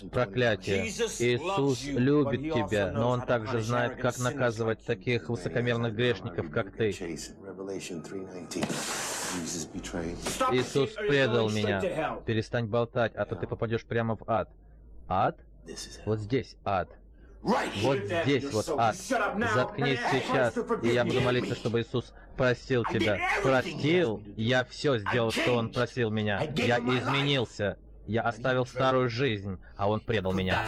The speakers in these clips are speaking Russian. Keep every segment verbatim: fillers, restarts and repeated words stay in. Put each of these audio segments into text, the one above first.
проклятие. Иисус любит тебя, но Он также знает, как наказывать таких высокомерных грешников, как ты. Иисус предал меня. Перестань болтать, а то ты попадешь прямо в ад. Ад? Вот здесь ад. Вот здесь вот ад. Заткнись сейчас, и я буду молиться, чтобы Иисус простил тебя. Простил? Я все сделал, что Он просил меня. Я изменился. Я оставил старую жизнь, а Он предал меня.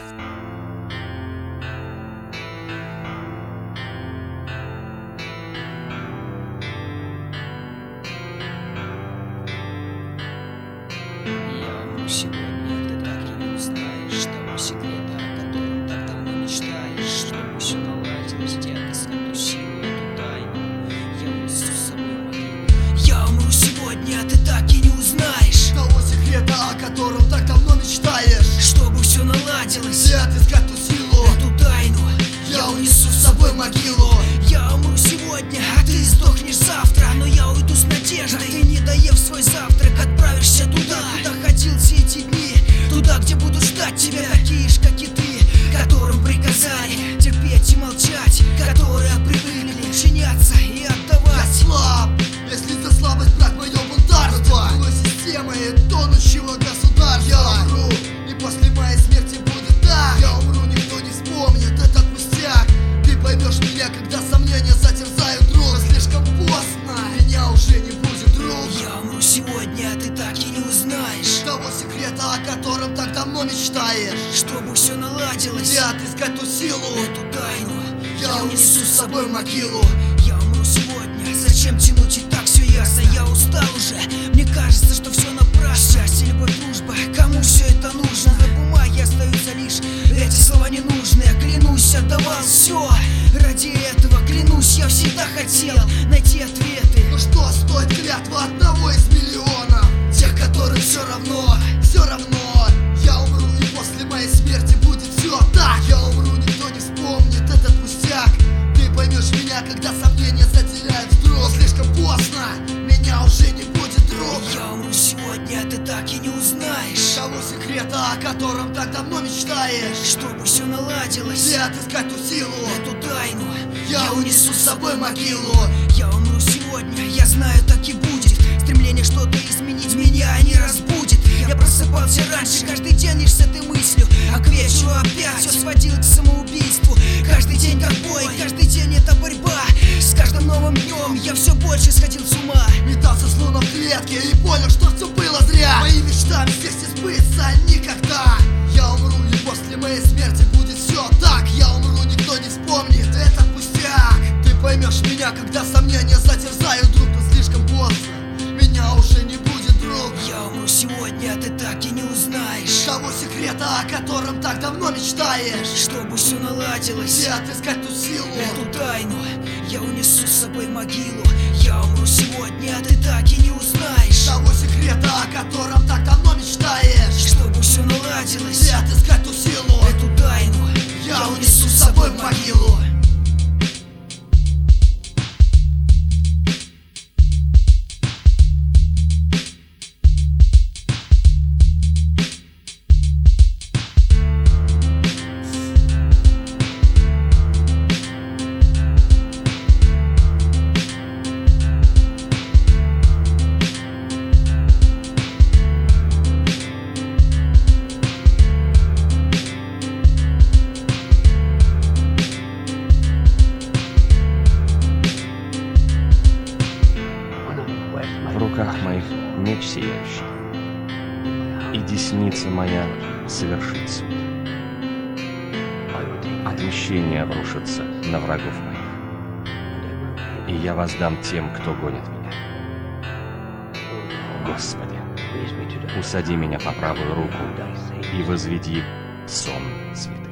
Сегодня ты так и не узнаешь того секрета, о котором так давно мечтаешь. Чтобы все наладилось, где отыскать ту силу, эту тайну. Я унесу с собой могилу. Я умру сегодня, ты так и не узнаешь того секрета, о котором так давно мечтаешь. Чтобы все наладилось, где отыскать ту силу, эту тайну. Я унесу с собой могилу. Я умру сегодня, а ты сдохнешь завтра. Но я уйду с надеждой. Ты, не доев свой завтрак, отправишься туда, куда ходил все эти дни. Туда, где будут ждать тебя такие ж, как и ты, которым приказали терпеть и молчать, которые привыкли подчиняться и отдавать. Я слаб, если за слабость брать мое бунтарство, системы тонущего государства. Я умру, и после моей смерти будет так. Я умру, никто не вспомнит этот пустяк. Ты поймешь меня, когда сомнения затерзают друг. Слишком поздно, меня уже не будет, друг. Я умру сегодня, а ты так и не узнаешь того секрета, о котором так давно мечтаешь. Чтобы все наладилось, где отыскать ту силу, эту тайну. Я унесу с собой могилу. Я умру сегодня, зачем тянуть, и так все ясно. Я устал уже, мне кажется, что все напрасно. Счастье, любовь, дружба, кому все это нужно? На бумаге остаются лишь эти слова ненужные. Клянусь, отдавал все ради этого. Клянусь, я всегда хотел найти ответы. Ну что стоит клятва одного из миллиона? Тех, которым все равно, все равно. Я умру, и после моей смерти будет все так. Я умру, никто не вспомнит этот пустяк. Ты поймешь меня, когда сомнения затеряют вдруг. Слишком поздно, меня уже не будет, друг. Я умру сегодня, а ты так и не узнаешь того секрета, о котором так давно мечтаешь. Чтобы все наладилось, где отыскать ту силу, эту тайну. Я унесу с собой могилу. Я умру сегодня, я знаю, так и будет. Стремление что-то изменить меня не разбудит. Я просыпался раньше, каждый день лишь с этой мыслью, а к вечеру опять все сводил к самоубийству. Каждый день как бой, каждый день это борьба. С каждым новым днем я все больше сходил с ума. Метался словно в клетке и понял, что все было зря. Мои мечтам здесь не сбыться никогда. Я умру, и после моей смерти будет все так. Я умру, никто не вспомнит этот пустяк. Ты поймешь меня, когда сомнения затерзают друг. Но слишком поздно, меня уже не будет, друг. Я умру сегодня, а ты так и не узнаешь того секрета, о котором так давно мечтаешь. Чтобы все наладилось, где отыскать ту силу, эту тайну. Я унесу с собой могилу. Я умру сегодня, а ты так и не узнаешь того секрета, о котором так давно мечтаешь. Чтобы все наладилось, где отыскать ту силу, эту тайну. Я унесу с собой в могилу. В руках моих меч сияющий, и десница моя совершит суд. Отмщение обрушится на врагов моих, и я воздам тем, кто гонит меня. Господи, усади меня по правую руку и возведи в сон свет.